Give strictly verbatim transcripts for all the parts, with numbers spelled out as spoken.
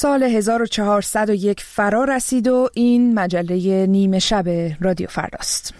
سال هزار و چهارصد و یک فرا رسید و این مجله نیمه شب رادیو فرداست.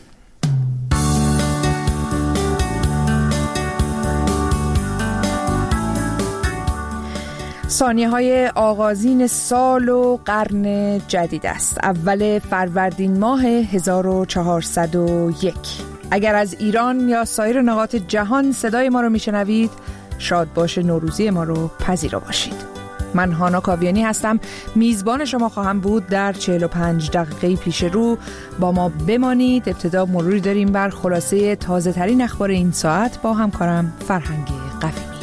ثانیه های آغازین سال و قرن جدید است. اول فروردین ماه هزار و چهارصد و یک. اگر از ایران یا سایر نقاط جهان صدای ما رو میشنوید، شاد باش نوروزی ما رو پذیرا باشید. من هانا کاویانی هستم، میزبان شما خواهم بود در چهل و پنج دقیقه پیش رو. با ما بمانید. ابتدا مروری داریم بر خلاصه تازه ترین اخبار این ساعت با همکارم فرهنگ قفیمی.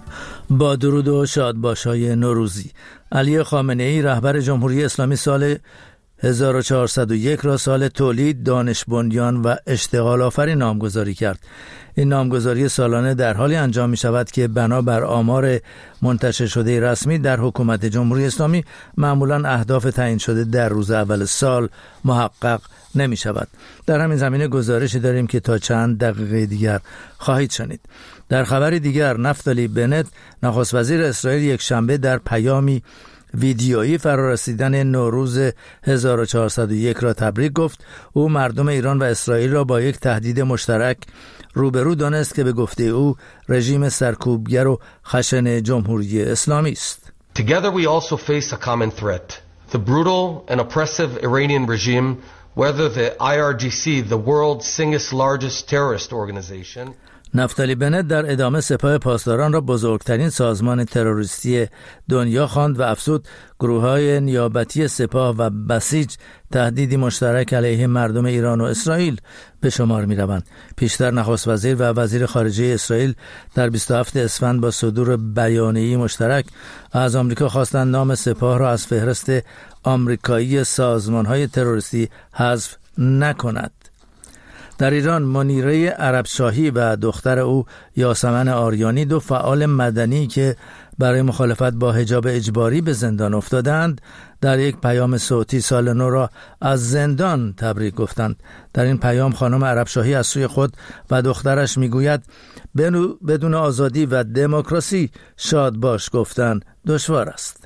با درود و شادباشای نوروزی. علی خامنه‌ای رهبر جمهوری اسلامی سال هزار و چهارصد و یک را سال تولید، دانش بنیان و اشتغال آفرین نامگذاری کرد. این نامگذاری سالانه در حالی انجام می شود که بنابر آمار منتشر شده رسمی در حکومت جمهوری اسلامی معمولاً اهداف تعیین شده در روز اول سال محقق نمی شود. در همین زمینه گزارشی داریم که تا چند دقیقه دیگر خواهید شنید. در خبری دیگر، نفتالی بنت نخست وزیر اسرائیل یک شنبه در پیامی ویدیویی فرارسیدن نوروز هزار و چهارصد و یک را تبریک گفت. او مردم ایران و اسرائیل را با یک تهدید مشترک روبرو دانست که به گفته او رژیم سرکوبگر و خشن جمهوری اسلامی است. Together we also face a common threat. The brutal and oppressive Iranian regime, whether the I R G C, the world's single largest terrorist organization. نفتالی بنت در ادامه سپاه پاسداران را بزرگترین سازمان تروریستی دنیا خواند و افزود گروه‌های نیابتی سپاه و بسیج تهدیدی مشترک علیه مردم ایران و اسرائیل به شمار می‌روند. پیشتر نخست وزیر و وزیر خارجه اسرائیل در بیست و هفتم اسفند با صدور بیانیه‌ای مشترک از آمریکا خواستند نام سپاه را از فهرست آمریکایی سازمان‌های تروریستی حذف نکند. در ایران، منیره عربشاهی و دختر او یاسمن آریانی، دو فعال مدنی که برای مخالفت با حجاب اجباری به زندان افتادند، در یک پیام صوتی سال نو را از زندان تبریک گفتند. در این پیام خانم عربشاهی از سوی خود و دخترش میگوید بدون آزادی و دموکراسی شاد باش گفتن دشوار است.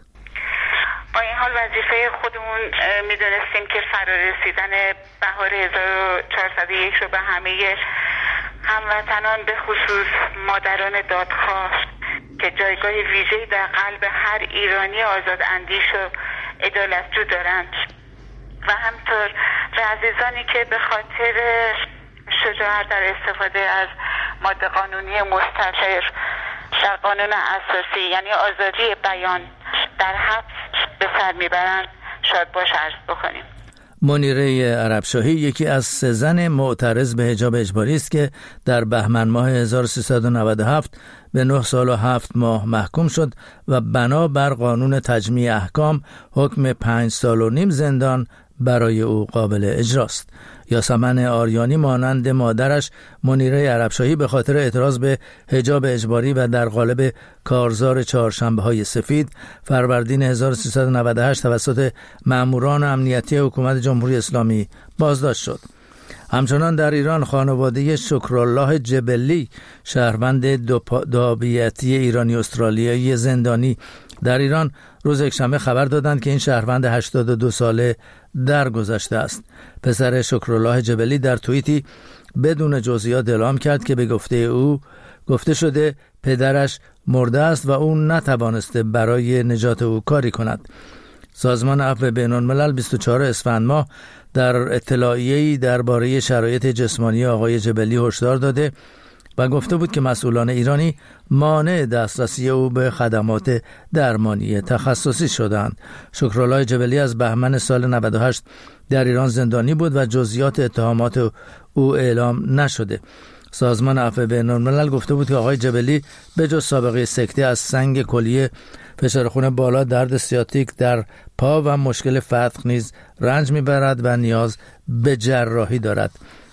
با این حال وظیفه خودمون میدونستیم که فرارسیدن بهار هزار و چهارصد و یک رو به همه هموطنان، به خصوص مادران دادخواه که جایگاه ویژه‌ای در قلب هر ایرانی آزاد اندیش و عدالتجو دارند و همطور به عزیزانی که به خاطر شجاعت در استفاده از ماده قانونی مستقر در قانون اساسی، یعنی آزادی بیان، در حبس به سر میبرند شاد باش عرض بکنیم. منیره عربشاهی یکی از سه زن معترض به حجاب اجباری است که در بهمن ماه هزار و سیصد و نود و هفت به نه سال و هفت ماه محکوم شد و بنا بر قانون تجمیع احکام حکم پنج سال و نیم زندان برای او قابل اجراست. یاسمن آریانی مانند مادرش منیره عربشاهی به خاطر اعتراض به حجاب اجباری و در قالب کارزار چهارشنبه های سفید فروردین هزار و سیصد و نود و هشت توسط ماموران امنیتی حکومت جمهوری اسلامی بازداشت شد. همچنان در ایران، خانواده شکرالله جبلی، شهروند تابعیتی ایرانی استرالیایی زندانی در ایران، روز یکشنبه خبر دادند که این شهروند هشتاد و دو ساله درگذشته است. پسر شکرالله جبلی در توییتی بدون جزئیات اعلام کرد که به گفته او گفته شده پدرش مرده است و او نتوانسته برای نجات او کاری کند. سازمان عفو بین‌الملل بیست و چهارم اسفند ماه در اطلاعیه‌ای درباره شرایط جسمانی آقای جبلی هشدار داده و گفته بود که مسئولان ایرانی مانع دسترسی او به خدمات درمانی تخصصی شدند. شکرالله جبلی از بهمن سال نود و هشت در ایران زندانی بود و جزئیات اتهامات او اعلام نشده. سازمان عفو بین‌الملل گفته بود که آقای جبلی به جز سابقه سکته از سنگ کلیه، فشار خون بالا، درد سیاتیک در پا و مشکل فتق نیز رنج میبرد و نیاز به جراحی دارد.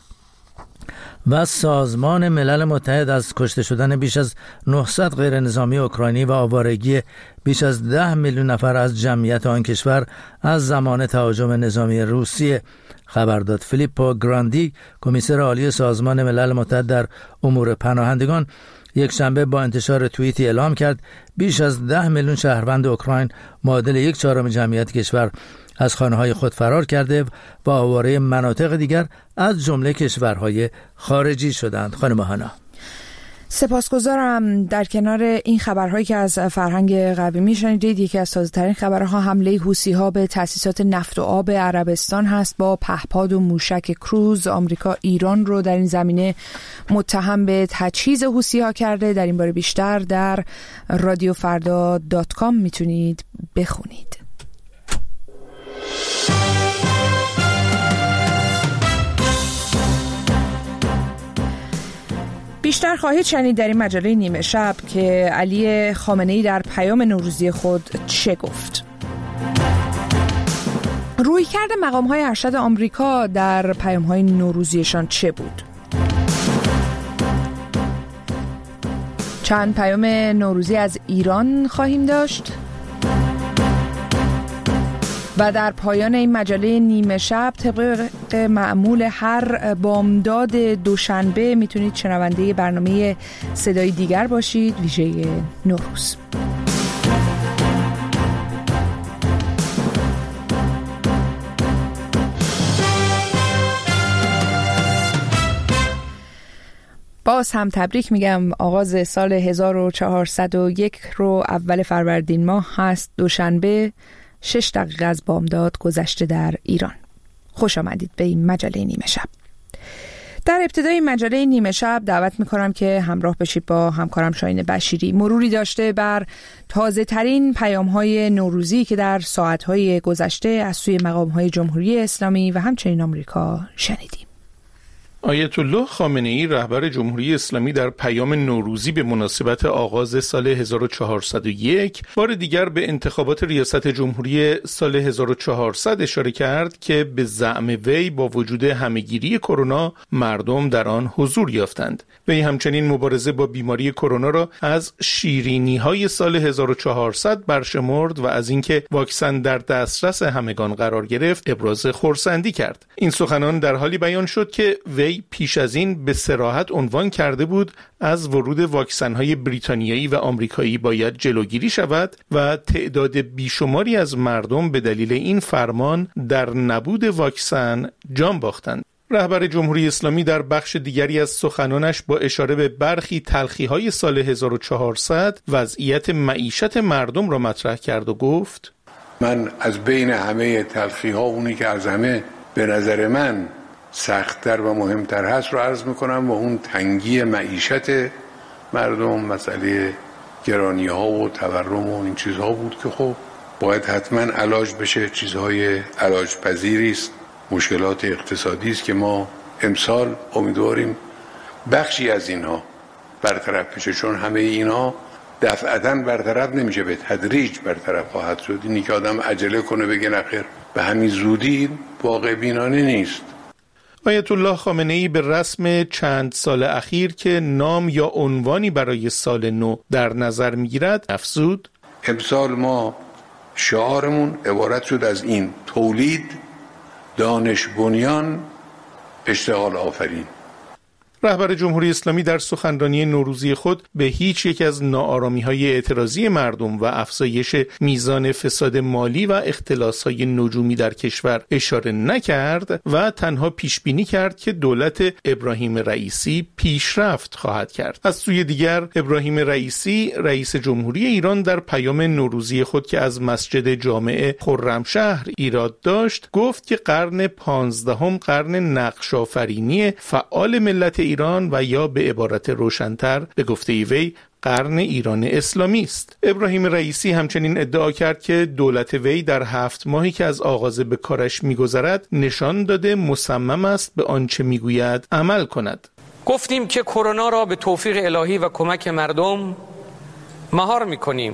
و سازمان ملل متحد از کشته شدن بیش از نهصد غیر نظامی اوکراینی و آوارگی بیش از ده میلیون نفر از جمعیت آن کشور از زمان تهاجم نظامی روسیه خبر داد. فیلیپو گراندی، کمیسر عالی سازمان ملل متحد در امور پناهندگان، یک شنبه با انتشار توییتی اعلام کرد بیش از ده میلیون شهروند اوکراین معادل یک چهارم جمعیت کشور از خانه‌های خود فرار کرده و آواره مناطق دیگر از جمله کشورهای خارجی شدند. خانم هانا. سپاسگزارم. در کنار این خبرهایی که از فرهنگ قویمی شنیدید، یکی از تازه‌ترین خبرها حمله حوثی‌ها به تأسیسات نفت و آب عربستان هست. با پهپاد و موشک کروز آمریکا ایران رو در این زمینه متهم به تجهیز حوثی‌ها کرده. در این باره بیشتر در رادیو فردا دات کام میتونید بخونید. بیشتر خواهید شنید در این مجله نیمه شب که علی خامنه‌ای در پیام نوروزی خود چه گفت. رویکرد مقام‌های ارشد آمریکا در پیام‌های نوروزیشان چه بود؟ چند پیام نوروزی از ایران خواهیم داشت و در پایان این مجله نیمه شب طبق معمول هر بامداد دوشنبه میتونید شنونده برنامه صدای دیگر باشید، ویژه نوروز. باز هم تبریک میگم. آغاز سال هزار و چهارصد و یک رو اول فروردین ماه هست، دوشنبه، شش دقیقه از بامداد گذشته در ایران. خوش آمدید به این مجله نیمه شب. در ابتدای مجله نیمه شب دعوت میکنم که همراه بشید با همکارم شاهین بشیری مروری داشته بر تازه ترین پیام های نوروزی که در ساعت های گذشته از سوی مقام های جمهوری اسلامی و همچنین آمریکا شنیدیم. آیت الله خامنه‌ای رهبر جمهوری اسلامی در پیام نوروزی به مناسبت آغاز سال هزار و چهارصد و یک بار دیگر به انتخابات ریاست جمهوری سال هزار و چهارصد اشاره کرد که به زعم وی با وجود همهگیری کرونا مردم در آن حضور یافتند. وی همچنین مبارزه با بیماری کرونا را از شیرینی‌های سال هزار و چهارصد برشمرد و از اینکه واکسن در دسترس همگان قرار گرفت ابراز خرسندی کرد. این سخنان در حالی بیان شد که وی پیش از این به صراحت عنوان کرده بود از ورود واکسن‌های بریتانیایی و آمریکایی باید جلوگیری شود و تعداد بیشماری از مردم به دلیل این فرمان در نبود واکسن جان باختند. رهبر جمهوری اسلامی در بخش دیگری از سخنانش با اشاره به برخی تلخی‌های سال هزار و چهارصد وضعیت معیشت مردم را مطرح کرد و گفت: من از بین همه تلخی‌ها اونی که از همه به نظر من سخت‌تر و مهمتر هست رو عرض میکنم و اون تنگی معیشت مردم، مسئله گرانی ها و تورم و این چیزها بود که خب باید حتما علاج بشه. چیزهای علاج پذیری است، مشکلات اقتصادی است که ما امسال امیدواریم بخشی از اینها برطرف بشه، چون همه اینها دفعتاً برطرف نمیشه، به تدریج برطرف خواهد شد. اینی که آدم عجله کنه بگه نخیر به همین زودی واقع بینانه نیست. آیت الله خامنه‌ای به رسم چند سال اخیر که نام یا عنوانی برای سال نو در نظر می‌گیرد افزود: امسال ما شعارمون عبارت شد از این: تولید، دانش بنیان، اشتغال آفرین. رهبر جمهوری اسلامی در سخنرانی نوروزی خود به هیچ یک از ناآرامی‌های اعتراضی مردم و افزایش میزان فساد مالی و اختلاس‌های نجومی در کشور اشاره نکرد و تنها پیشبینی کرد که دولت ابراهیم رئیسی پیشرفت خواهد کرد. از سوی دیگر ابراهیم رئیسی رئیس جمهوری ایران در پیام نوروزی خود که از مسجد جامع خرمشهر ایراد داشت گفت که قرن پانزدهم قرن نقش‌آفرینی فعال ملت ایران و یا به عبارت روشن‌تر به گفته وی قرن ایران اسلامی است. ابراهیم رئیسی همچنین ادعا کرد که دولت وی در هفت ماهی که از آغاز به کارش می‌گذرد نشان داده مصمم است به آنچه می‌گوید عمل کند. گفتیم که کرونا را به توفیق الهی و کمک مردم مهار می‌کنیم.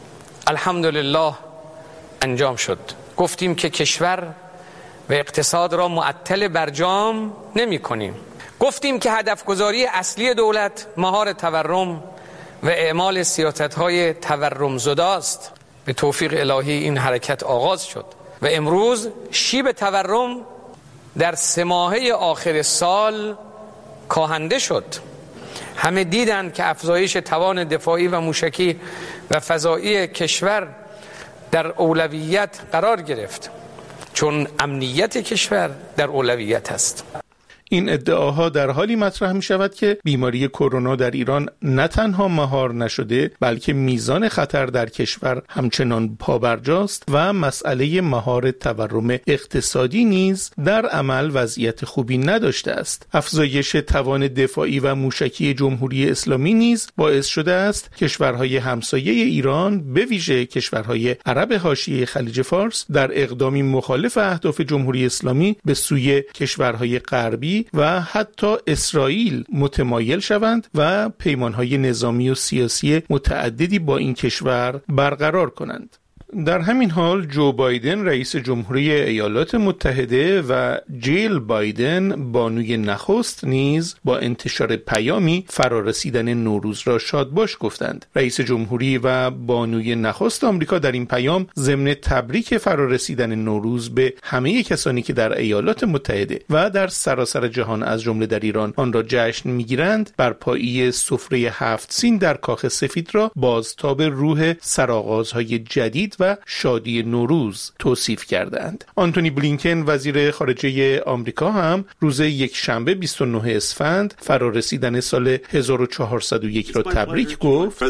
الحمدلله انجام شد. گفتیم که کشور و اقتصاد را معطل برجام نمی‌کنیم. گفتیم که هدف گذاری اصلی دولت مهار تورم و اعمال سیاست‌های تورم زده است. به توفیق الهی این حرکت آغاز شد و امروز شیب تورم در سه ماهه آخر سال کاهنده شد. همه دیدند که افزایش توان دفاعی و موشکی و فضایی کشور در اولویت قرار گرفت، چون امنیت کشور در اولویت است. این ادعاها در حالی مطرح می شود که بیماری کرونا در ایران نه تنها مهار نشده، بلکه میزان خطر در کشور همچنان پابرجاست و مسئله مهار تورم اقتصادی نیز در عمل وضعیت خوبی نداشته است. افزایش توان دفاعی و موشکی جمهوری اسلامی نیز باعث شده است کشورهای همسایه ایران، به ویژه کشورهای عرب حاشیه خلیج فارس، در اقدامی مخالف اهداف جمهوری اسلامی به سوی کشورهای غربی و حتی اسرائیل متمایل شوند و پیمانهای نظامی و سیاسی متعددی با این کشور برقرار کنند. در همین حال جو بایدن رئیس جمهوری ایالات متحده و جیل بایدن بانوی نخست نیز با انتشار پیامی فرارسیدن نوروز را شادباش گفتند. رئیس جمهوری و بانوی نخست آمریکا در این پیام ضمن تبریک فرارسیدن نوروز به همه کسانی که در ایالات متحده و در سراسر جهان از جمله در ایران آن را جشن می‌گیرند، برپایی سفره هفت سین در کاخ سفید را بازتاب روح سرآغازهای جدید و شادی نوروز توصیف کردند. آنتونی بلینکن وزیر خارجه آمریکا هم روز یک شنبه بیست و نه اسفند فرارسیدن سال هزار و چهارصد و یک را تبریک گفت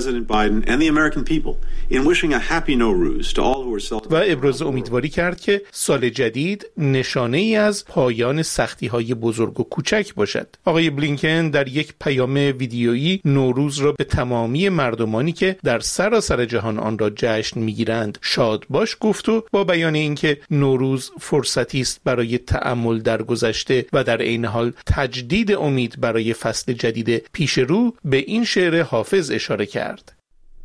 و ابراز امیدواری کرد که سال جدید نشانه ای از پایان سختی های بزرگ و کوچک باشد. آقای بلینکن در یک پیام ویدیویی نوروز را به تمامی مردمانی که در سراسر جهان آن را جشن میگیرند شاد باش گفت و با بیان اینکه نوروز فرصتی است برای تأمل در گذشته و در عین حال تجدید امید برای فصل جدید پیش رو به این شعر حافظ اشاره کرد.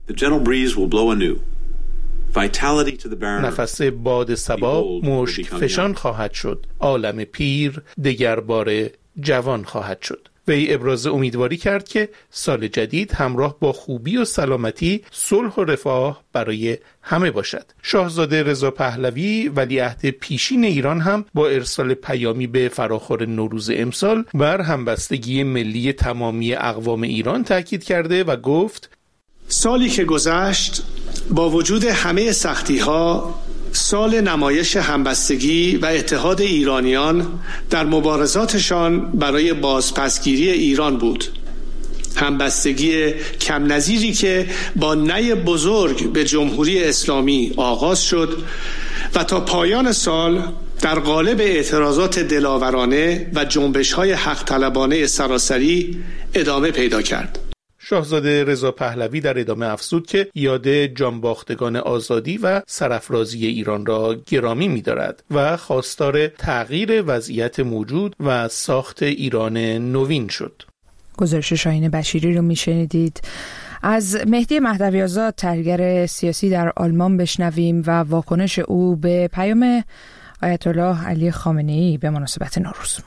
نفس باد صبا مشک فشان خواهد شد، عالم پیر دگر باره جوان خواهد شد. وی ابراز امیدواری کرد که سال جدید همراه با خوبی و سلامتی، صلح و رفاه برای همه باشد. شاهزاده رضا پهلوی ولیعهد پیشین ایران هم با ارسال پیامی به فراخور نوروز امسال بر همبستگی ملی تمامی اقوام ایران تاکید کرده و گفت: سالی که گذشت با وجود همه سختی‌ها سال نمایش همبستگی و اتحاد ایرانیان در مبارزاتشان برای بازپسگیری ایران بود. همبستگی کم نظیری که با نی بزرگ به جمهوری اسلامی آغاز شد و تا پایان سال در قالب اعتراضات دلاورانه و جنبش‌های حق طلبانه سراسری ادامه پیدا کرد. شاهزاده رضا پهلوی در ادامه افزود که یاد جانباختگان آزادی و سرافرازی ایران را گرامی می‌دارد و خواستار تغییر وضعیت موجود و ساخت ایران نوین شد. گزارش شاهین بشیری رو میشنیدید. از مهدی مهدوی‌آزاد، تحلیلگر سیاسی در آلمان، بشنویم و واکنش او به پیام آیت الله علی خامنه‌ای به مناسبت نوروز.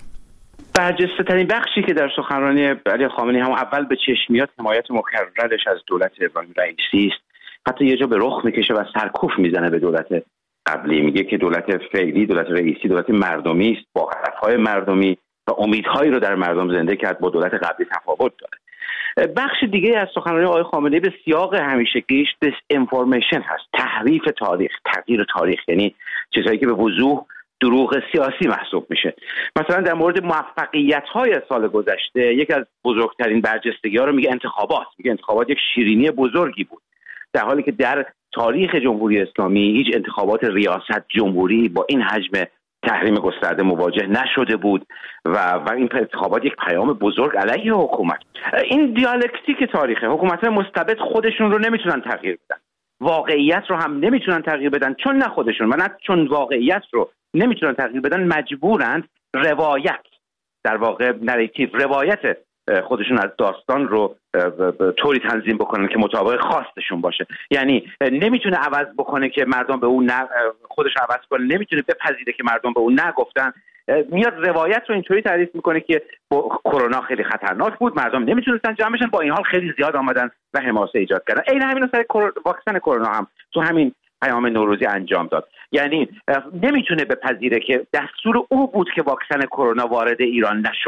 برجسته ترین بخشی که در سخنرانی علی خامنه‌ای هم اول به چشم میاد حمایت مکررش از دولت ابراهیم رئیسی است. حتی یه جا به رخ میکشه و سرکوف میزنه به دولت قبلی، میگه که دولت فعلی، دولت رئیسی دولت مردمی است، با هدفهای مردمی و امیدهایی رو در مردم زنده کرد، با دولت قبلی تفاوت داره. بخش دیگه از سخنرانی آقای خامنه‌ای به سیاق همیشگیش دیس انفورمیشن هست، تحریف تاریخ، تغییر تاریخ، یعنی چیزایی که به وضوح دروغ سیاسی محسوب میشه. مثلا در مورد موفقیت‌های سال گذشته یکی از بزرگترین برجستگی‌ها رو میگه انتخابات، میگه انتخابات یک شیرینی بزرگی بود، در حالی که در تاریخ جمهوری اسلامی هیچ انتخابات ریاست جمهوری با این حجم تحریم گسترده مواجه نشده بود و و این انتخابات یک پیام بزرگ علیه حکومت. این دیالکتیک تاریخه. حکومت‌های مستبد خودشون رو نمیتونن تغییر بدن، واقعیت رو هم نمیتونن تغییر بدن، چون نه خودشون و نه چون واقعیت رو نمیتونن تغییر بدن، مجبورند روایت، در واقع نریتیو، روایت خودشون از داستان رو طوری تنظیم بکنن که مطابق خواستشون باشه. یعنی نمیتونه عوض بکنه که مردم به اون نه، خودش عوض کنه، نمیتونه بپذیره که مردم به اون نگفتن، میاد روایت رو اینطوری تعریف میکنه که کرونا خیلی خطرناک بود، مردم نمیتونستن جمع بشن، با این حال خیلی زیاد آمدن و حماسه ایجاد کردن. عین همین سر واکسن کرونا هم تو همین پیام نوروزی انجام داد. یعنی نمیتونه بپذیره که دستور او بود که واکسن کرونا وارد ایران نشد،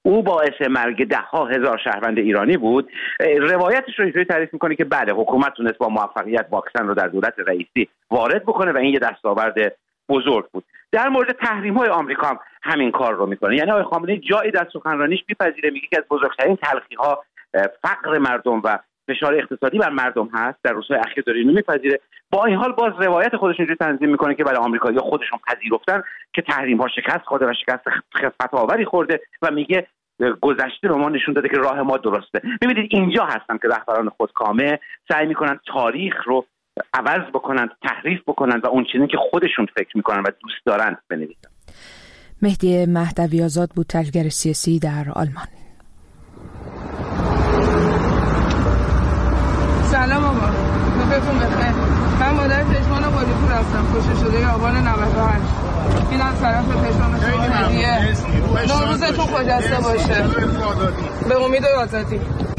او باعث مرگ ده ها هزار شهروند ایرانی بود. روایتش رو اینطوری تعریف میکنه که بله حکومت تونست با موفقیت واکسن رو در دولت رئیسی وارد بکنه و این یه دستاورد بزرگ بود. در مورد تحریم های آمریکا هم همین کار رو میکنه. یعنی آقای خامنه‌ای جایی در سخنرانیش میپذیره، میگه که از بزرگترین تلخی ها فقر مردم و فشار اقتصادی بر مردم هست، در روزهای اخیر داره اینو میپذیره. با این حال باز روایت خودش اینجوری تنظیم میکنه که برای آمریکایی‌ها خودشون پذیرفتن که تحریم ها شکست خورده و شکست خفت آوری خورده و میگه گذشته به ما نشون داده که راه ما درسته. ببینید اینجا هستن که رهبران خودکامه سعی میکنن تاریخ رو عوض بکنن، تحریف بکنن و اون چیزی که خودشون فکر میکنن و دوست دارن بنویسن. مهدی مهدوی آزاد بود، تحلیلگر سیاسی در آلمان. سلام آقا، نوبتون بخیر. من مادر پژمان قالیپور هستم، کشته شده آبان نود و هشت. این از طرف پژمان شما هدیه. نوروزتون خجسته باشه. به امید آزادی.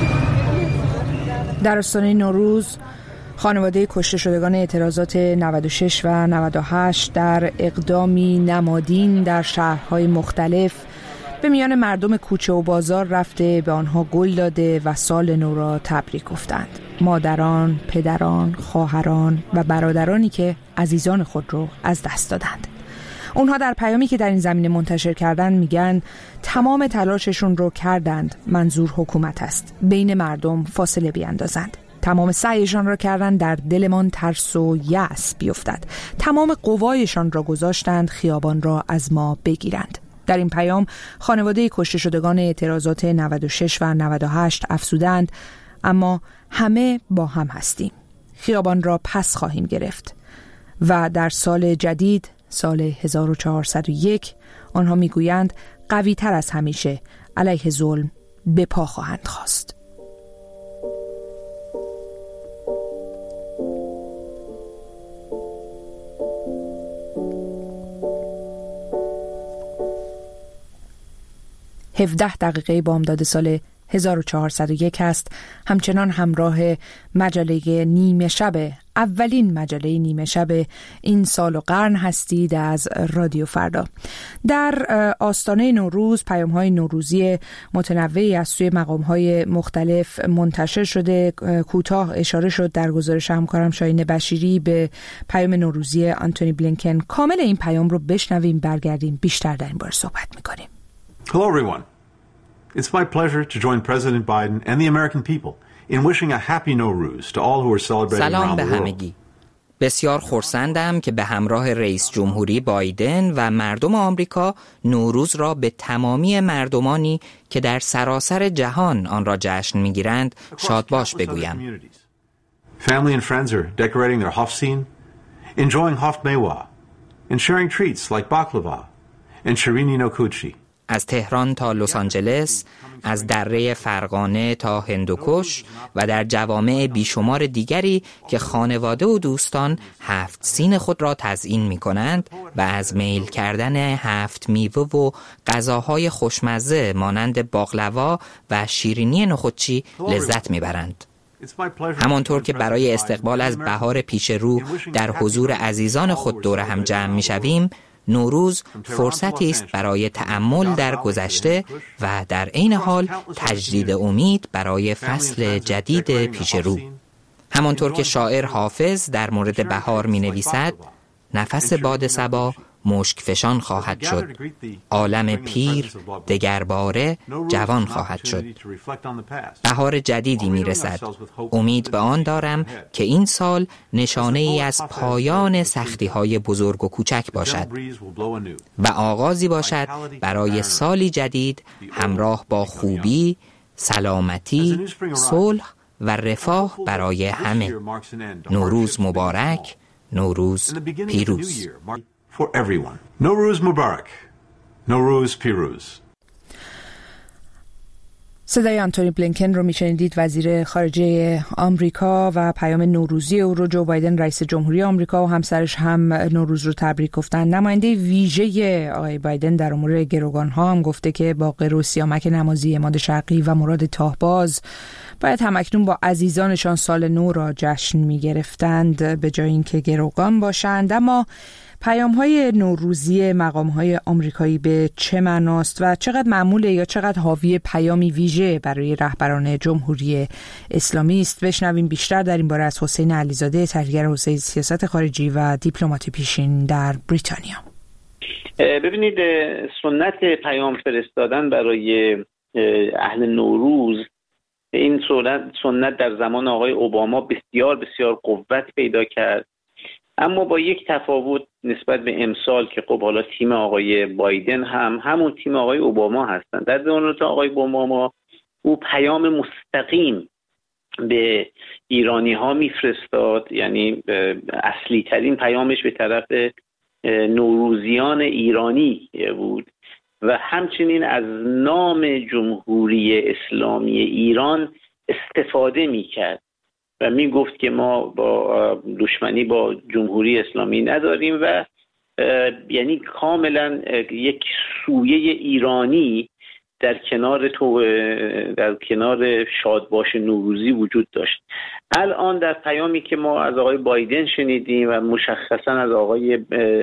در آستانه نوروز خانواده کشته شدگان اعتراضات نود و شش و نود و هشت در اقدامی نمادین در شهرهای مختلف به میان مردم کوچه و بازار رفته به آنها گل داده و سال نو را تبریک گفتند. مادران، پدران، خواهران و برادرانی که عزیزان خود را از دست دادند. اونها در پیامی که در این زمینه منتشر کردن میگن تمام تلاششون رو کردند، منظور حکومت است، بین مردم فاصله بیاندازند. تمام سعیشان را کردند در دلمان ترس و یأس بیفتد. تمام قوایشان را گذاشتند خیابان را از ما بگیرند. در این پیام خانواده کشته شدگان اعتراضات نود و شش و نود و هشت افزودند اما همه با هم هستیم. خیابان را پس خواهیم گرفت. و در سال جدید، سال هزار و چهارصد و یک، آنها میگویند قوی تر از همیشه علیه ظلم به پا خواهند خواست. هفده دقیقه بامداد سال هزار و چهارصد و یک است. همچنان همراه مجله نیمه شب، اولین مجله نیمه شب این سال و قرن هستید از رادیو فردا. در آستانه نوروز پیام‌های نوروزی متنوعی از سوی مقام‌های مختلف منتشر شده. کوتاه اشاره شد در گزارش همکارم شاهین بشیری به پیام نوروزی آنتونی بلینکن. کامل این پیام رو بشنویم، برگردیم بیشتر در این باره صحبت می‌کنیم. Hello everyone. It's my pleasure to join President Biden and the American people in wishing a happy Nowruz to all who are celebrating around the world. سلام به همگی. بسیار خرسندم که به همراه رئیس جمهوری بایدن و مردم آمریکا نوروز را به تمامی مردمانی که در سراسر جهان آن را جشن می‌گیرند شادباش بگویم. Family and friends are decorating their Hofseen, enjoying Hof Mewa, and sharing treats like baklava and shirini no kuchi. از تهران تا لس آنجلس، از دره فرغانه تا هندوکش و در جوامع بیشمار دیگری که خانواده و دوستان هفت سین خود را تزیین می کنند و از میل کردن هفت میوه و غذاهای خوشمزه مانند باقلوا و شیرینی نخودچی لذت می برند. همانطور که برای استقبال از بهار پیش رو در حضور عزیزان خود دور هم جمع می شویم، نوروز فرصتی است برای تأمل در گذشته و در عین حال تجدید امید برای فصل جدید پیش رو. همانطور که شاعر حافظ در مورد بهار می نویسد، نفس باد صبا مشک فشان خواهد شد، عالم پیر دگرباره جوان خواهد شد. بهار جدیدی می رسد. امید به آن دارم که این سال نشانه ای از پایان سختی های بزرگ و کوچک باشد و آغازی باشد برای سالی جدید همراه با خوبی، سلامتی، صلح و رفاه برای همه. نوروز مبارک، نوروز پیروز. For everyone. Nowruz Mubarak. Nowruz Piruz. صدای آنتونی بلینکن رو میشنیدید، وزیر خارجه آمریکا، و پیام نوروزی او رو جو بایدن رئیس جمهوری آمریکا و همسرش هم نوروز رو تبریک گفتن. نماینده ویژه آقای بایدن در امور گروگان‌ها هم گفته که باقر و سیامک نمازی عماد شرقی و مراد تاهباز باید همکنون با عزیزانشان سال نو را جشن می‌گرفتند به جای اینکه گروگان باشند. اما پیام‌های نوروزی مقام‌های آمریکایی به چه معناست و چقدر معموله یا چقدر حاوی پیامی ویژه برای رهبران جمهوری اسلامی است؟ بشنویم بیشتر در این باره از حسین علیزاده، تحلیلگر حوزه سیاست خارجی و دیپلمات پیشین در بریتانیا. ببینید، سنت پیام فرستادن برای اهل نوروز، این سنت در زمان آقای اوباما بسیار بسیار قوت پیدا کرد، اما با یک تفاوت نسبت به امسال که خب حالا تیم آقای بایدن هم همون تیم آقای اوباما هستن. در زمان آقای اوباما او پیام مستقیم به ایرانی ها میفرستاد، یعنی اصلی ترین پیامش به طرف نوروزیان ایرانی بود و همچنین از نام جمهوری اسلامی ایران استفاده میکرد و میگفت که ما با دشمنی با جمهوری اسلامی نداریم و یعنی کاملا یک سویه ایرانی در کنار تو در کنار شادباش نوروزی وجود داشت. الان در پیامی که ما از آقای بایدن شنیدیم و مشخصا از آقای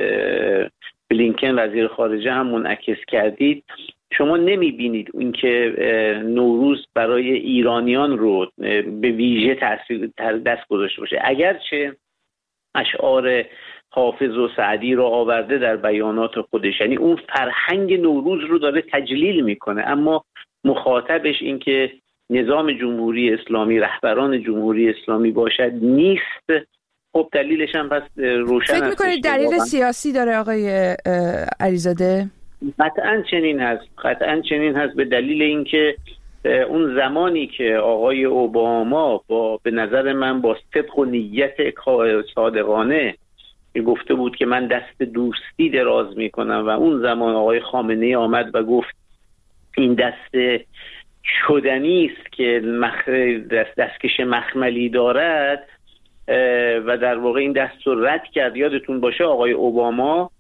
بلینکن وزیر خارجه هم منعکس کردید، شما نمیبینید اون که نوروز برای ایرانیان رو به ویژه تاثیر دست گذاشته باشه، اگرچه اشعار حافظ و سعدی رو آورده در بیانات خودش، یعنی اون فرهنگ نوروز رو داره تجلیل میکنه، اما مخاطبش این که نظام جمهوری اسلامی، رهبران جمهوری اسلامی باشد نیست. خب دلیلش هم پس روشن است. فکر میکنید دلیل سیاسی داره آقای علیزاده؟ قطعاً چنین هست، قطعاً چنین هست به دلیل اینکه اون زمانی که آقای اوباما با به نظر من با صدق و نیت صادقانه گفته بود که من دست دوستی دراز میکنم و اون زمان آقای خامنه‌ای آمد و گفت این دست شدنی است که مخ... دست دستکش مخملی دارد و در واقع این دست رو رد کرد. یادتون باشه آقای اوباما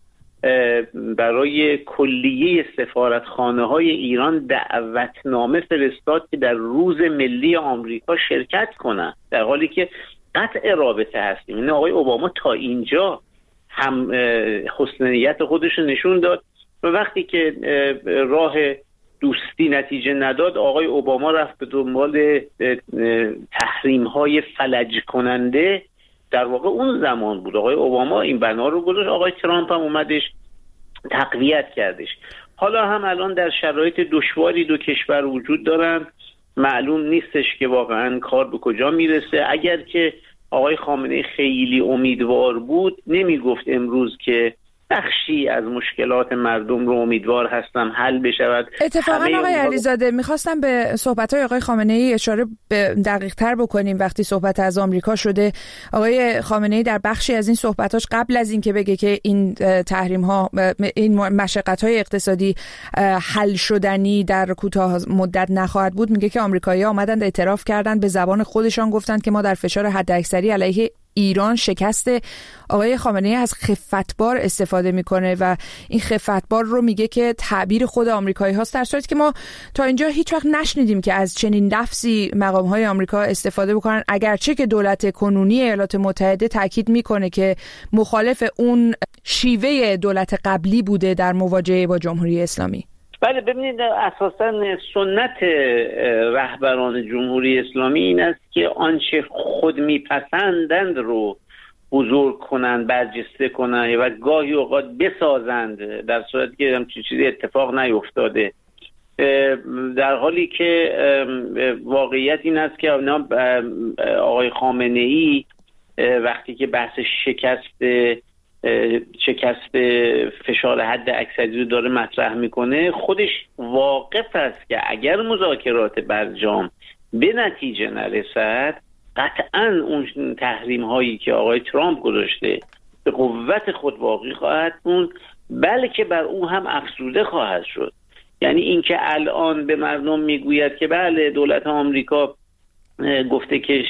برای کلیه سفارتخانه های ایران دعوتنامه فرستاد که در روز ملی آمریکا شرکت کنند، در حالی که قطع رابطه هستیم. این آقای اوباما تا اینجا هم حسن نیت خودش رو نشون داد و وقتی که راه دوستی نتیجه نداد، آقای اوباما رفت به دنبال تحریم های فلج کننده. در واقع اون زمان بود آقای اوباما این بنا رو گذاشت، آقای ترامپ هم اومدش تقویت کردش. حالا هم الان در شرایط دشواری دو کشور وجود دارن، معلوم نیستش که واقعا کار به کجا میرسه. اگر که آقای خامنه‌ای خیلی امیدوار بود نمیگفت امروز که بخشی از مشکلات مردم رو امیدوار هستم حل بشود. اتفاقا آقای علیزاده میخواستم به صحبت‌های آقای خامنه‌ای اشاره دقیق تر بکنیم. وقتی صحبت از آمریکا شده، آقای خامنه‌ای در بخشی از این صحبتاش قبل از این که بگه که این تحریم ها، این مشقت‌های اقتصادی حل شدنی در کوتاه مدت نخواهد بود، میگه که آمریکایی‌ها آمدن اعتراف کردن، به زبان خودشان گفتند که ما در فشار حداکثری علیه ایران شکست. آقای خامنه‌ای از خفتبار استفاده میکنه و این خفتبار رو میگه که تعبیر خود آمریکایی هاست، در صورتی که ما تا اینجا هیچ وقت نشنیدیم که از چنین لفظی مقام‌های آمریکا استفاده بکنن، اگرچه که دولت کنونی ایالات متحده تاکید میکنه که مخالف اون شیوه دولت قبلی بوده در مواجهه با جمهوری اسلامی. بله، ببینید اساساً سنت رهبران جمهوری اسلامی این است که آنچه خود میپسندند رو بزرگ کنند، برجسته کنند و گاهی اوقات بسازند، در صورتی که همچین چیزی اتفاق نیفتاده. در حالی که واقعیت این است که آقای خامنه‌ای وقتی که بحث شکست شکست فشار حد اکثری رو داره مطرح میکنه، خودش واقف است که اگر مذاکرات برجام به نتیجه نرسد، قطعاً اون تحریم هایی که آقای ترامپ گذاشته به قوت خود واقعی خواهد بود، بلکه بر اون هم افزوده خواهد شد. یعنی اینکه الان به مردم میگوید که بله دولت آمریکا گفته که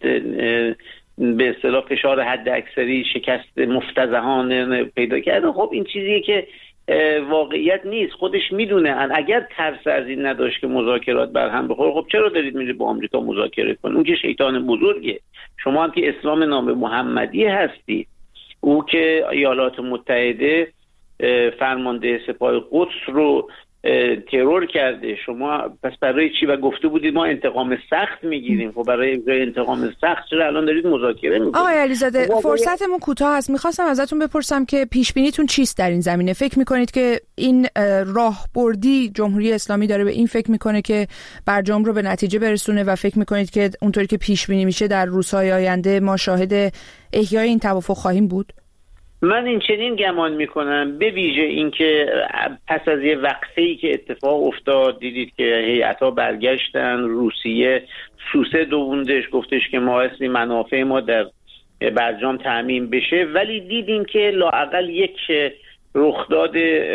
به اصطلاح فشار حد اکثری شکست مفتضحانه پیدا کرده، خب این چیزیه که واقعیت نیست. خودش میدونه اگر ترس از این نداشت که مذاکرات بر هم بخوره، خب چرا دارید میرید با آمریکا مذاکره کنید؟ اون که شیطان بزرگه. شما هم که اسلام نام محمدی هستید او که ایالات متحده فرمانده سپاه قدس رو ترور کرده، شما پس برای چی؟ و گفته بودید ما انتقام سخت میگیریم. خب برای انتقام سخت چرا الان دارید مذاکره میکنید؟ آقای علیزاده فرصتمون کوتاه است، میخواستم ازتون بپرسم که پیش بینیتون چیست در این زمینه؟ فکر میکنید که این راهبردی جمهوری اسلامی داره به این فکر میکنه که برجام رو به نتیجه برسونه و فکر میکنید که اونطوری که پیش بینی میشه در روزهای آینده ما شاهد احیای این توافق خواهیم بود؟ من این چنین گمان میکنم، به ویژه اینکه پس از یه وقفه‌ای که اتفاق افتاد دیدید که هیئت‌ها برگشتن، روسیه سوسه دووندش، گفتش که ما اصلی منافع ما در برجام تأمین بشه، ولی دیدیم که لااقل یک رخداد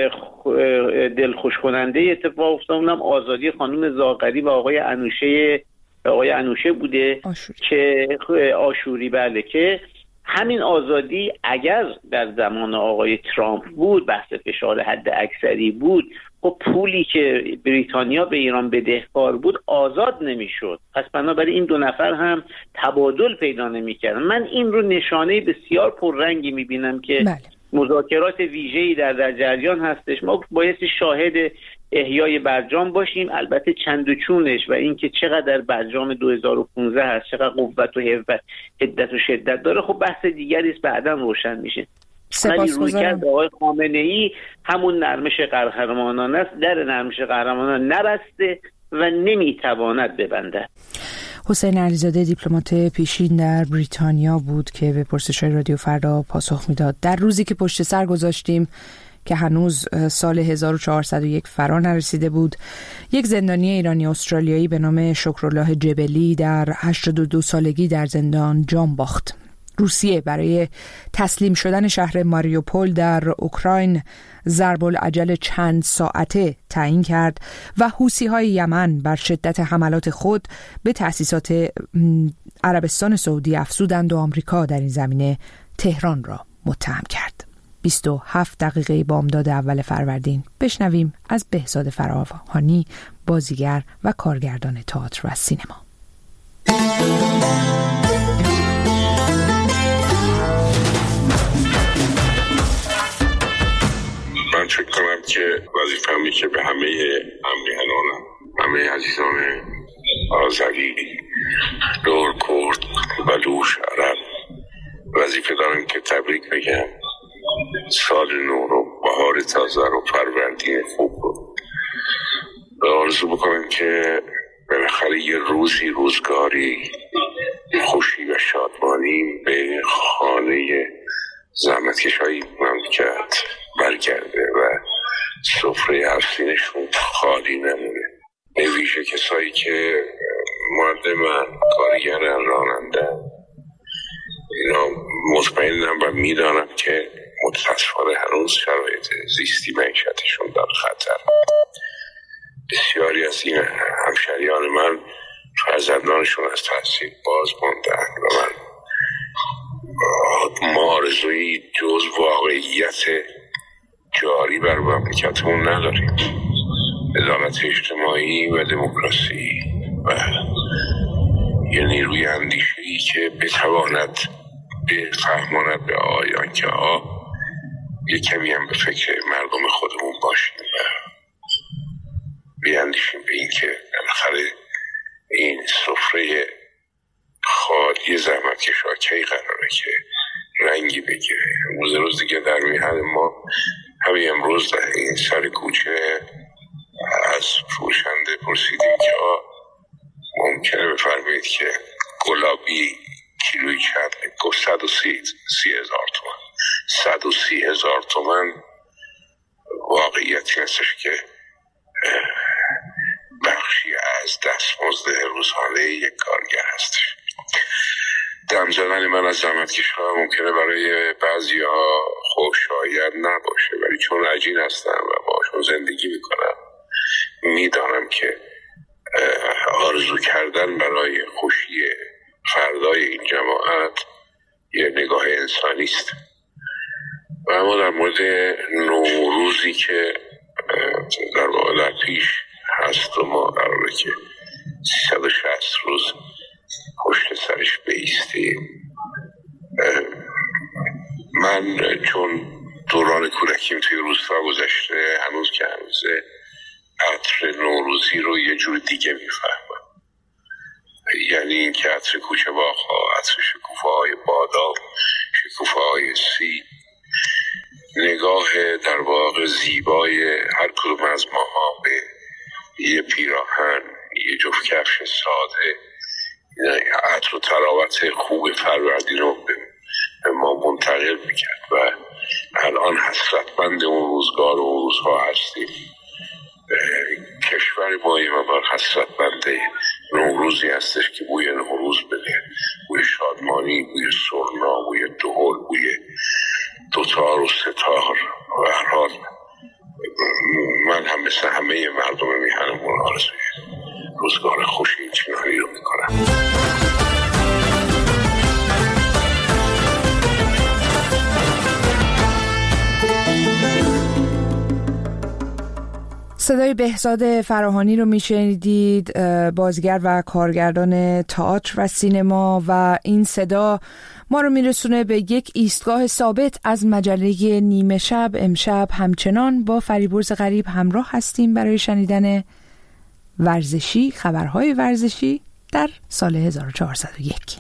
دلخوش کننده اتفاق افتاد، اونم آزادی خانم زاغری و آقای انوشه آقای انوشه بوده آشوری. که آشوری بله که همین آزادی اگر در زمان آقای ترامپ بود، بحث فشار حد اکثری بود، خب پولی که بریتانیا به ایران بدهکار بود آزاد نمیشد. پس بنابراین این دو نفر هم تبادل پیدا نمیکردن. من این رو نشانه بسیار پررنگی میبینم که بله. مذاکرات ویژه‌ای در در جریان هستش. ما بایستی شاهد احیای برجام باشیم، البته چند و چونش و اینکه چقدر برجام دو هزار و پانزده هست، چقدر قوت و حدت و شدت داره، خب بحث دیگری است، بعداً روشن میشه. ولی رویکرد آقای خامنه‌ای همون نرمش قهرمانانه است، در نرمش قهرمانان نرسته و نمیتواند ببنده. حسین علیزاده دیپلمات پیشین در بریتانیا بود که به پرسش‌های رادیو فردا پاسخ میداد. در روزی که پشت سر گذاشتیم که هنوز سال هزار و چهارصد و یک فرا نرسیده بود، یک زندانی ایرانی استرالیایی به نام شکرالله جبلی در هشتاد و دو سالگی در زندان جان باخت. روسیه برای تسلیم شدن شهر ماریوپول در اوکراین ضرب الاجل چند ساعته تعیین کرد و حوثی‌های یمن بر شدت حملات خود به تأسیسات عربستان سعودی افزودند و آمریکا در این زمینه تهران را متهم کرد. بیست و هفت دقیقه بامداد اول فروردین بشنویم از بهزاد فراهانی، بازیگر و کارگردان تئاتر و سینما. من فکر کنم که وظیفه‌می که به همه همراهانم، همه عزیزان آذری، لور، کرد، بلوچ، عرب وظیفه دارم که تبریک بگم، سال نو رو، بهار تازه رو، فروردین خوب رو آرزو بکنم که بالاخره یه روزی روزگاری خوشی و شادمانی به خانه زحمتکش‌های مملکت برگرده و سفره هفتینشون خالی نمونه. به ویژه کسایی که معلمن، کارگرن، رانندن، اینا مطمئنم و میدانم که متاسفانه هنوز شرایط زیستی معیشتشون در خطر. بسیاری از این همشهریان من فرزندانشون از تحصیل باز ماندن و من ما آرزویی جز واقعیت جاری بر مملکتمون نداریم. عدالت اجتماعی و دموکراسی و یه نیروی اندیشه‌ای که بتواند بفهماند به آیان که آه یه کمی هم به فکر مردم خودمون باشیم و بیاندیشیم به این که بالاخره این سفره خالی زحمتکشا کی قراره که رنگی بگیره. روز روز دیگه در میهن ما همین امروز در این سر کوچه از فروشنده پرسیدیم که آه ممکنه بفرمایید که گلابی کیلوی چند؟ گفت صد و سی هزار تومن. صد و سی هزار تومن واقعیتی هستش که بخشی از دستمزد روزانه یک کارگر هستش. دم زدن من از زحمتکش‌ها ممکنه برای بعضی‌ها خوشایند نباشه، ولی چون عجین هستم و باشون زندگی میکنم میدانم که آرزو کردن برای خوشی فردای این جماعت یه نگاه انسانی است. و اما در مورد نوروزی که در واقع در پیش هست و ما قراره که سیصد و شصت روز پشت سرش بایستیم، من دوران کودکیم توی روستا گذشته، هنوز که هنوزه عطر نوروزی رو یه جور دیگه میفهمم. یعنی این که عطر کوچه باغ‌ها، عطر شکوفه های بادام، شکوفه های سیب، نگاه در واقع زیبای هر کدوم از ماها به یه پیراهن، یه جفت کفش ساده، عطر و تراوت خوب فروردین رو به ما منتقل میکرد و الان حسرتمند اون روزگار و روزها هستیم. کشور ما یه مقدار حسرتمند نوروزی هستش که بوی نوروز بده، بوی شادمانی، بوی سرنا، بوی دهل، بوی دوتار و ستار. و هر حال من هم مثل همه مردم میهنمون آرزوی روزگار خوشی چنانی رو میکنم. صدای بهزاد فراهانی رو میشنیدید، بازیگر و کارگردان تئاتر و سینما، و این صدا ما رو میرسونه به یک ایستگاه ثابت از مجله نیمه شب. امشب همچنان با فریبرز غریب همراه هستیم برای شنیدن ورزشی، خبرهای ورزشی در سال هزار و چهارصد و یک.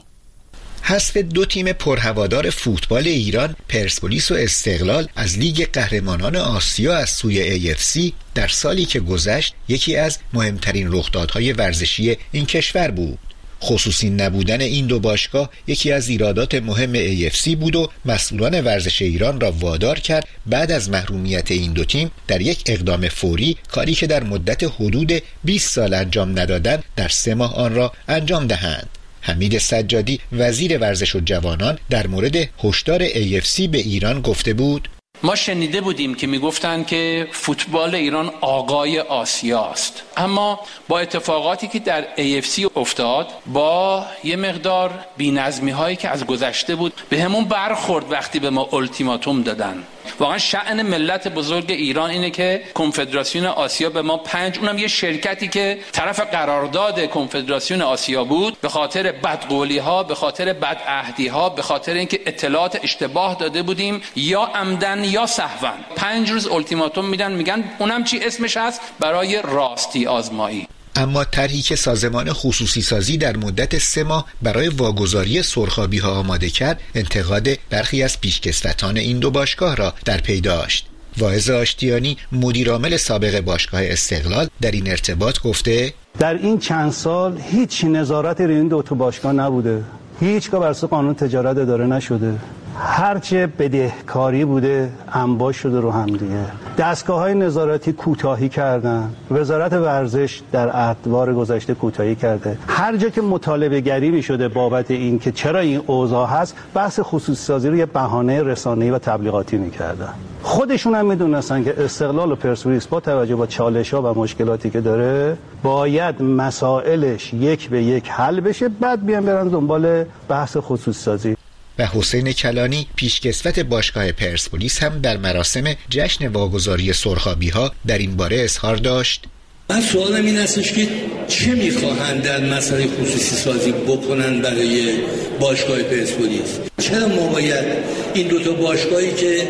حذف دو تیم پرهوادار فوتبال ایران، پرسپولیس و استقلال، از لیگ قهرمانان آسیا از سوی ای اف سی در سالی که گذشت یکی از مهمترین رخدادهای ورزشی این کشور بود. خصوصی نبودن این دو باشگاه یکی از ایرادات مهم ای اف سی بود و مسئولان ورزش ایران را وادار کرد بعد از محرومیت این دو تیم در یک اقدام فوری، کاری که در مدت حدود بیست سال انجام ندادند، در سه ماه آن را انجام دهند. حمید سجادی وزیر ورزش و جوانان در مورد هشدار ای اف سی به ایران گفته بود: ما شنیده بودیم که میگفتن که فوتبال ایران آقای آسیاست، اما با اتفاقاتی که در ای اف سی افتاد، با یه مقدار بی‌نظمی هایی که از گذشته بود، به همون برخورد وقتی به ما التیماتوم دادن. واقعا شأن ملت بزرگ ایران اینه که کنفدراسیون آسیا به ما پنج، اونم یه شرکتی که طرف قرارداد کنفدراسیون آسیا بود، به خاطر بدقولی ها، به خاطر بدعهدی ها، به خاطر اینکه اطلاعات اشتباه داده بودیم یا عمدن یا سهوا، پنج روز التیماتوم میدن، میگن اونم چی اسمش هست، برای راستی آزمایی. اما طرحی که سازمان خصوصی سازی در مدت سه ماه برای واگذاری سرخابی ها آماده کرد، انتقاد برخی از پیشکسوتان این دو باشگاه را در پی داشت. واعظ آشتیانی، مدیرعامل سابق باشگاه استقلال، در این ارتباط گفته: در این چند سال هیچ نظارتی روی این دو تا باشگاه نبوده، هیچگاه بر اساس قانون تجارت اداره نشده، هرچه بدهکاری بوده انباش شده رو هم دیگه. دستگاه‌های نظارتی کوتاهی کردن، وزارت ورزش در ادوار گذشته کوتاهی کرده. هر جا که مطالبه گری می‌شده بابت این که چرا این اوضاع هست، بحث خصوصی سازی رو یه بهانه رسانه‌ای و تبلیغاتی می‌کردن. خودشون هم می‌دونستن که استقلال و پرسپولیس با توجه به چالش‌ها و مشکلاتی که داره، باید مسائلش یک به یک حل بشه، بعد بیان برن دنبال بحث خصوصی سازی. و حسین کلانی، پیشکسوت باشگاه پرسپولیس، هم در مراسم جشن واگذاری سرخابی‌ها در این باره اظهار داشت: من سوالم این هستش که چه می‌خواهند در مسئله خصوصی سازی بکنن برای باشگاه پرسپولیس؟ چرا ما باید این دو تا باشگاهی که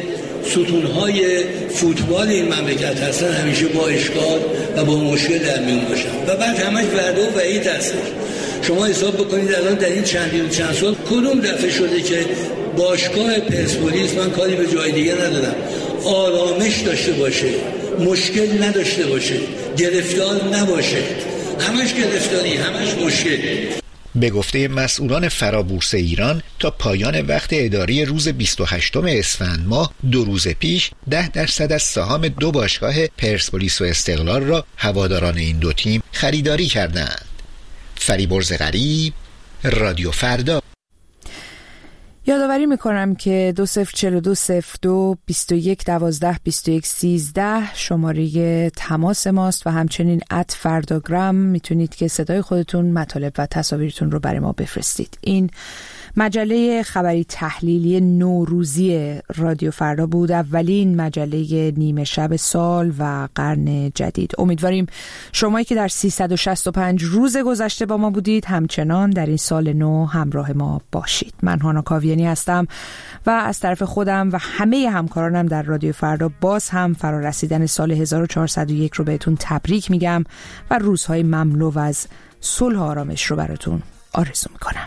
ستون‌های فوتبال این مملکت هستن همیشه با اشکال و با مشکل در میون باشن و بعد همش وعده و وعید هستش؟ شما حساب بکنید الان در این چندین چند سال کدوم دفعه شده که باشگاه پرسپولیس، من کاری به جای دیگه ندارم، آرامش داشته باشه، مشکل نداشته باشه، گرفتار نباشه؟ همش گرفتاری، همش مشکل. به گفته مسئولان فرابورس ایران، تا پایان وقت اداری روز بیست و هشتم اسفند ماه، دو روز پیش، ده درصد از سهام دو باشگاه پرسپولیس و استقلال را هواداران این دو تیم خریداری کردند. فریبرز غریب، رادیو فردا. یادآوری میکنم که دو صفر چهل و دو صفر دو بیست و یک دوازده بیست و یک سیزده شماره تماس ماست و همچنین ات فرداگرام میتونید که صدای خودتون، مطالب و تصاویرتون رو برای ما بفرستید. این مجله خبری تحلیلی نوروزی رادیو فردا بود، اولین مجله نیمه شب سال و قرن جدید. امیدواریم شمایی که در سیصد و شصت و پنج روز گذشته با ما بودید همچنان در این سال نو همراه ما باشید. من هانا کاویانی هستم و از طرف خودم و همه همکارانم در رادیو فردا باز هم فرارسیدن سال هزار و چهارصد و یک رو بهتون تبریک میگم و روزهای مملو از صلح و آرامش رو براتون آرزو میکنم.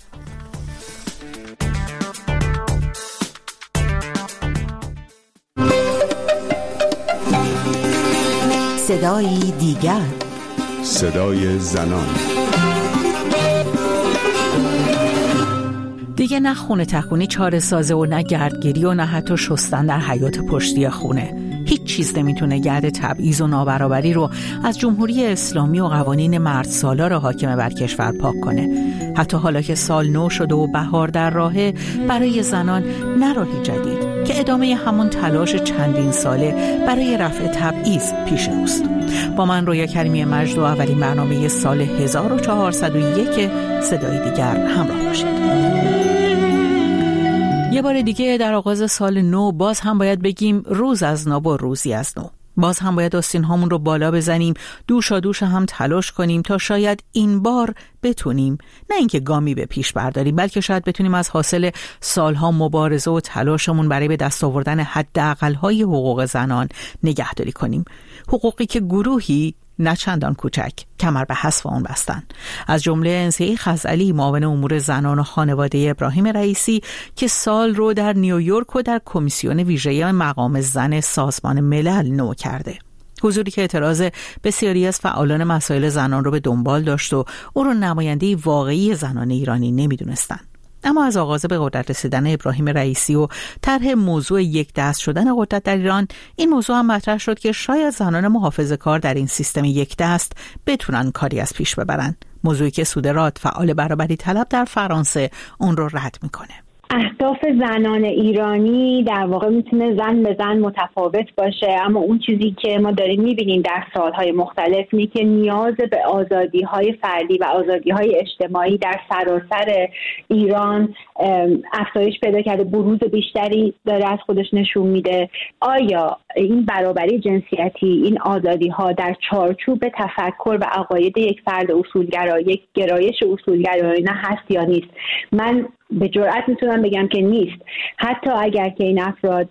صدای دیگر، صدای زنان. دیگه نه خونه تکونی چاره سازه و نه گردگیری و نه حتی شستن در حیاط پشتی خونه. هیچ چیز نمیتونه گرد تبعیض و نابرابری رو از جمهوری اسلامی و قوانین مرد سالار حاکم بر کشور پاک کنه. حتی حالا که سال نو شده و بهار در راهه، برای زنان نه راهی جدید که ادامه همون تلاش چندین ساله برای رفع تبعیض پیش روست. با من رویا کریمی مجد و اولین برنامه سال هزار و چهارصد و یک صدای دیگر همراه باشید. یه بار دیگه در آغاز سال نو باز هم باید بگیم روز از نو و روزی از نو. باز هم باید آستین هامون رو بالا بزنیم، دوشا دوش هم تلاش کنیم تا شاید این بار بتونیم نه اینکه گامی به پیش برداریم، بلکه شاید بتونیم از حاصل سالها مبارزه و تلاشمون برای به دست آوردن حداقل‌های حقوق زنان نگهداری کنیم. حقوقی که گروهی نه چندان کوچک کمر به حذف آن بستن، از جمله انسیه خزعلی معاون امور زنان و خانواده ابراهیم رئیسی که سال رو در نیویورک و در کمیسیون ویژه مقام زن سازمان ملل نو کرده. حضوری که اعتراض بسیاری از فعالان مسائل زنان رو به دنبال داشت و او رو نماینده واقعی زنان ایرانی نمیدونستن. اما از آغاز به قدرت رسیدن ابراهیم رئیسی و طرح موضوع یک دست شدن قدرت در ایران، این موضوع هم مطرح شد که شاید زنان محافظه‌کار در این سیستم یک دست بتونن کاری از پیش ببرن. موضوعی که سودرات فعال برابری طلب در فرانسه اون رو رد میکنه. اهداف زنان ایرانی در واقع میتونه زن به زن متفاوت باشه، اما اون چیزی که ما داریم میبینیم در سالهای مختلف اینه که نیاز به آزادی‌های فردی و آزادی‌های اجتماعی در سراسر ایران افزایش پیدا کرده، بروز بیشتری داره از خودش نشون میده. آیا این برابری جنسیتی، این آزادی‌ها در چارچوب تفکر و عقاید یک فرد اصولگرا، یک گرایش اصولگرایانه هست یا نیست؟ من به جرئت میتونم بگم که نیست. حتی اگر که این افراد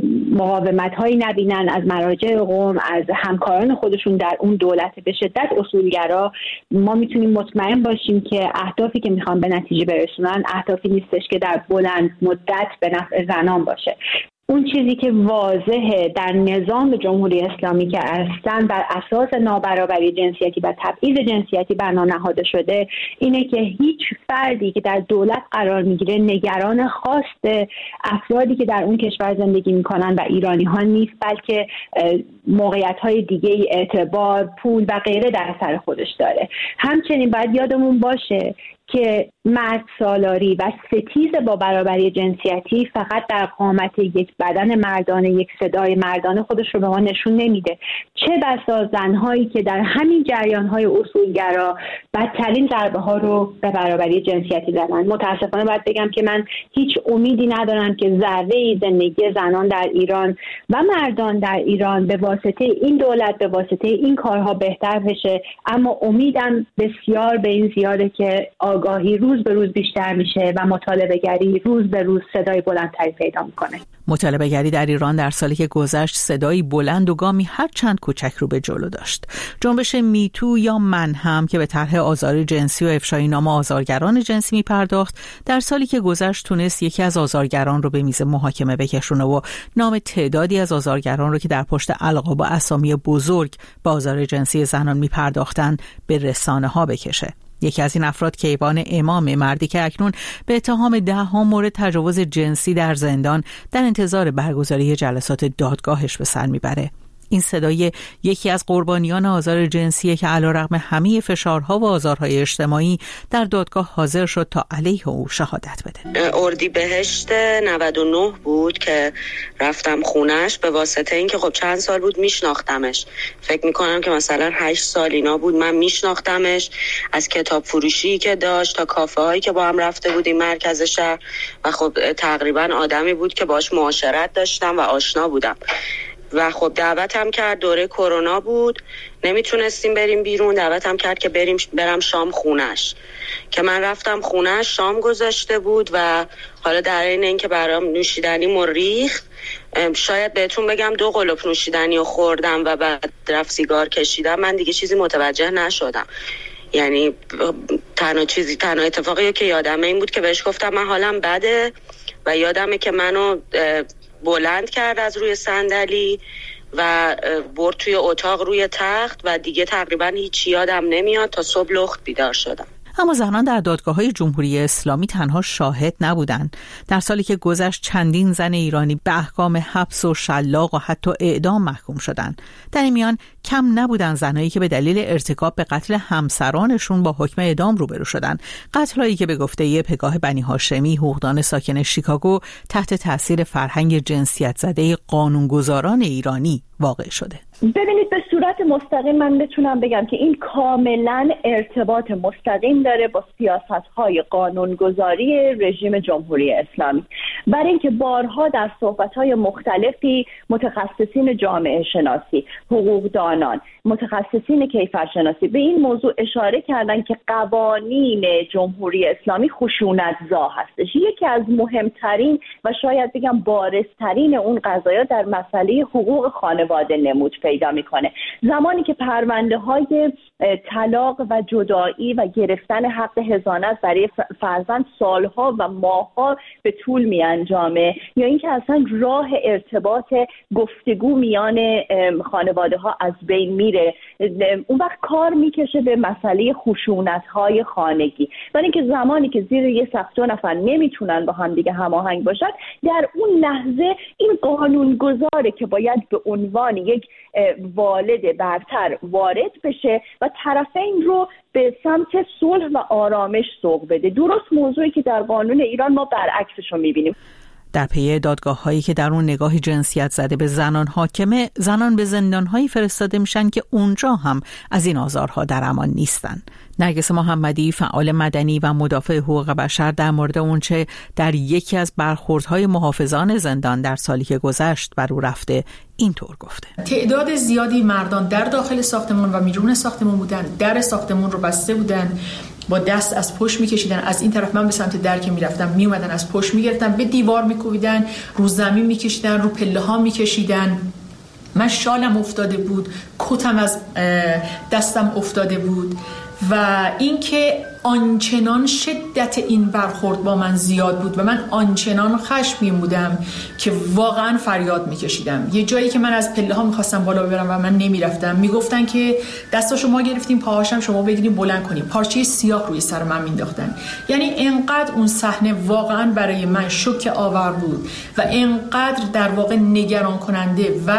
مقاومت هایی نبینن از مراجع قوم، از همکاران خودشون در اون دولت به شدت اصولگرا، ما میتونیم مطمئن باشیم که اهدافی که میخوان به نتیجه برسونن اهدافی نیستش که در بلند مدت به نفع زنان باشه. اون چیزی که واضحه در نظام جمهوری اسلامی که اصلا بر اساس نابرابری جنسیتی و تبعیض جنسیتی بنا نهاده شده اینه که هیچ فردی که در دولت قرار میگیره نگران خواست افرادی که در اون کشور زندگی میکنن و ایرانی ها نیست، بلکه موقعیت های دیگه، اعتبار، پول و غیره در سر خودش داره. همچنین باید یادمون باشه که مرد سالاری و ستیز با برابری جنسیتی فقط در قامت یک بدن مردانه، یک صدای مردانه خودش رو به ما نشون نمیده. چه بسا زنهایی که در همین جریانهای اصولگرا بدترین ضربه ها رو به برابری جنسیتی زدن. متاسفانه باید بگم که من هیچ امیدی ندارم که ذره‌ای زندگی زنان در ایران و مردان در ایران به واسطه این دولت، به واسطه این کارها بهتر بشه، اما امیدم بسیار به این زیاده که آگاهی روز به روز بیشتر میشه و مطالبه گری روز به روز صدای بلندتری پیدا میکنه. مطالبه گری در ایران در سالی که گذشت صدایی بلند و گامی هر چند کوچک رو به جلو داشت. جنبش میتو یا من هم که به طرح آزار جنسی و افشای نام آزارگران جنسی میپرداخت، در سالی که گذشت تونست یکی از آزارگران رو به میز محاکمه بکشونه و نام تعدادی از آزارگران رو که در پشت القاب و اسامی بزرگ به آزار جنسی زنان میپرداختن به رسانه ها بکشه. یکی از این افراد کیوان امام، مردی که اکنون به اتهام ده ها مورد تجاوز جنسی در زندان در انتظار برگزاری جلسات دادگاهش به سر میبره. این صدای یکی از قربانیان آزار جنسیه که علیرغم همه فشارها و آزارهای اجتماعی در دادگاه حاضر شد تا علیه او شهادت بده. اردیبهشت نود و نه بود که رفتم خونش به واسطه اینکه خب چند سال بود میشناختمش. فکر میکنم که مثلا هشت سال اینا بود من میشناختمش، از کتاب فروشی که داشت تا کافه هایی که با هم رفته بودیم مرکز شهر و خب تقریبا آدمی بود که باش معاشرت داشتم و آشنا بودم. و خب دعوتم کرد، دوره کرونا بود، نمیتونستیم بریم بیرون، دعوتم کرد که بریم برم شام خونش که من رفتم خونش، شام گذاشته بود و حالا در این اینکه برام نوشیدنی مریخت، شاید بهتون بگم دو قلوب نوشیدنی رو خوردم و بعد رفت سیگار کشیدم، من دیگه چیزی متوجه نشدم. یعنی تنها چیزی تنها اتفاقی که یادمه این بود که بهش گفتم من حالم بده و یادمه که منو بلند کرد از روی صندلی و برد توی اتاق روی تخت و دیگه تقریبا هیچ یادم نمیاد تا صبح لخت بیدار شدم. اما زنان در دادگاه‌های جمهوری اسلامی تنها شاهد نبودند. در سالی که گذشت چندین زن ایرانی به احکام حبس و شلاق و حتی اعدام محکوم شدند. در این میان کم نبودن زنایی که به دلیل ارتکاب به قتل همسرانشون با حکم اعدام روبرو شدند. قتلایی که به گفته پگاه بنی هاشمی، حقوقدان ساکن شیکاگو، تحت تاثیر فرهنگ جنسیت زده قانونگذاران ایرانی واقع شده. ببینید به صورت مستقیم من بتونم بگم که این کاملا ارتباط مستقیم داره با سیاست‌های قانونگذاری رژیم جمهوری اسلامی. برای اینکه بارها در صحبت‌های مختلفی متخصصین جامعه شناسی، حقوقدانان، متخصصین کیفرشناسی به این موضوع اشاره کردن که قوانین جمهوری اسلامی خشونت‌زا هستش. یکی از مهمترین و شاید بگم بارزترین اون قضایا در مسئله حقوق خانواده نمود پیدا میکنه. زمانی که پرونده های طلاق و جدایی و گرفتن حق حضانت برای فرزند سالها و ماهها به طول می انجامه، یا اینکه اصلا راه ارتباط گفتگو میان خانواده ها از بین میره، اون وقت کار میکشه به مسئله خشونت های خانگی. برای اینکه زمانی که زیر یه سقف دو نفر نمیتونن با هم دیگه هماهنگ باشن، در اون لحظه این قانونگذاره که باید به عنوان یک والد برتر وارد بشه و طرفین رو به سمت صلح و آرامش سوق بده. درست موضوعی که در قانون ایران ما برعکسش رو میبینیم. در پی دادگاه هایی که در اون نگاهی جنسیت زده به زنان حاکمه، زنان به زندان هایی فرستاده میشن که اونجا هم از این آزارها در امان نیستن. نرگس محمدی، فعال مدنی و مدافع حقوق بشر، در مورد اونچه در یکی از برخوردهای محافظان زندان در سالی که گذشت بر او رفته اینطور گفته: تعداد زیادی مردان در داخل ساختمان و بیرون ساختمان بودن، در ساختمان رو بسته بودن، با دست از پشت میکشیدن، از این طرف من به سمت در که میرفتم میومدن از پشت میگرفتن، به دیوار میکوبیدن، رو زمین میکشیدن، رو پله ها میکشیدن. من شالم افتاده بود، کتم از دستم افتاده بود و اینکه آنچنان شدت این برخورد با من زیاد بود و من آنچنان خشمگین بودم که واقعا فریاد میکشیدم. یه جایی که من از پله ها میخواستم بالا ببرم و من نمیرفتم، میگفتن که دستاشو ما گرفتیم، پاهاشم شما بگیریم بلند کنیم، پارچه سیاه روی سر من مینداختن. یعنی انقدر اون صحنه واقعا برای من شوک آور بود و انقدر در واقع نگران کننده و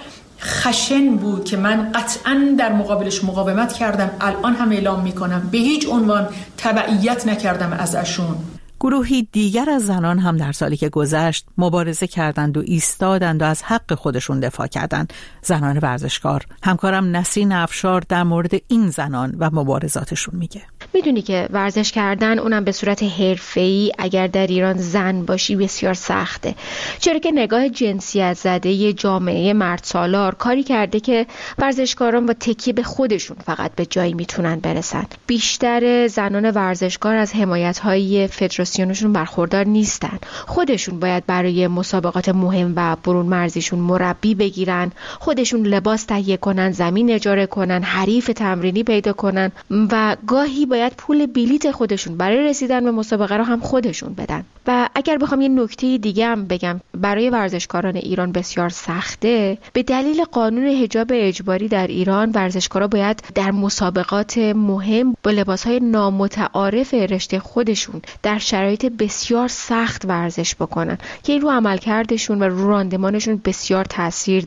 خشن بود که من قطعاً در مقابلش مقاومت کردم. الان هم اعلام میکنم به هیچ عنوان تبعیت نکردم ازشون. گروهی دیگر از زنان هم در سالی که گذشت مبارزه کردند و ایستادند و از حق خودشون دفاع کردند. زنان ورزشکار. همکارم نسرین افشار در مورد این زنان و مبارزاتشون میگه. میدونی که ورزش کردن، اونم به صورت حرفه‌ای، اگر در ایران زن باشی بسیار سخته، چرا که نگاه جنسیت زده جامعه مرد سالار کاری کرده که ورزشکاران با تکیه به خودشون فقط به جایی میتونن برسن. بیشتر زنان ورزشکار از حمایت‌های فدراسیونشون برخوردار نیستن. خودشون باید برای مسابقات مهم و برون مرزیشون مربی بگیرن، خودشون لباس تهیه کنن، زمین اجاره کنن، حریف تمرینی پیدا کنن و گاهی باید پول بلیت خودشون برای رسیدن به مسابقه رو هم خودشون بدن. و اگر بخوام یه نکته دیگه هم بگم، برای ورزشکاران ایران بسیار سخته. به دلیل قانون حجاب اجباری در ایران، ورزشکارا باید در مسابقات مهم با لباس‌های نامتعارف رشته خودشون در شرایط بسیار سخت ورزش بکنن که این رو عملکردشون و رو راندمانشون بسیار تاثیر داره.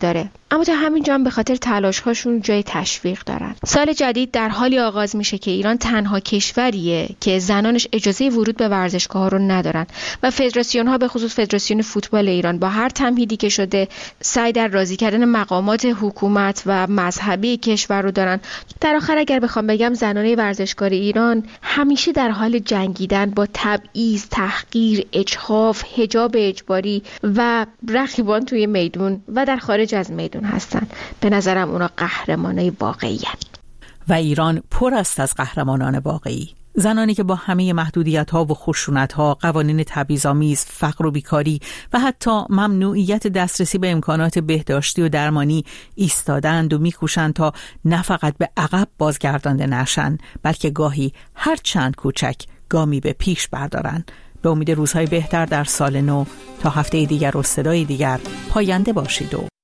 اما تا همینجا هم به خاطر تلاش‌هاشون جای تشویق دارن. سال جدید در حالی آغاز میشه که ایران تنها کشوریه که زنانش اجازه ورود به ورزشگاه‌ها رو ندارن و فدراسیون‌ها به خصوص فدراسیون فوتبال ایران با هر تمهیدی که شده سعی در راضی کردن مقامات حکومت و مذهبی کشور رو دارن. در آخر اگر بخوام بگم زنان ورزشکار ایران همیشه در حال جنگیدن با تبعیض، تحقیر، اجحاف، حجاب اجباری و رقیبان توی میدون و در خارج از میدون هستن. به نظرم اونا قهرمانای واقعی هستن. و ایران پر است از قهرمانان واقعی. زنانی که با همه محدودیت‌ها و خشونت‌ها، قوانین تبعیض‌آمیز، فقر و بیکاری و حتی ممنوعیت دسترسی به امکانات بهداشتی و درمانی ایستادند و می‌کوشند تا نه فقط به عقب بازگردانده نشن، بلکه گاهی هر چند کوچک گامی به پیش بردارند. به امید روزهای بهتر در سال نو. تا هفته دیگر و صدای دیگر، پاینده باشید و